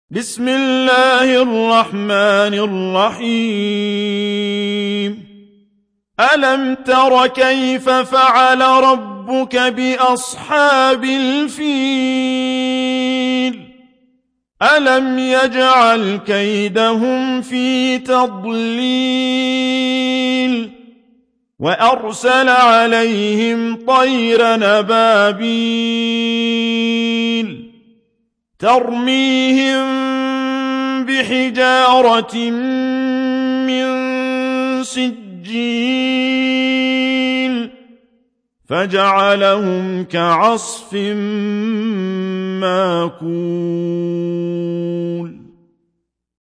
بسم الله الرحمن الرحيم ألم تر كيف فعل ربك بأصحاب الفيل ألم يجعل كيدهم في تضليل وأرسل عليهم طيرا أبابيل ترميهم بحجارة من سجيل فجعلهم كعصف ماكول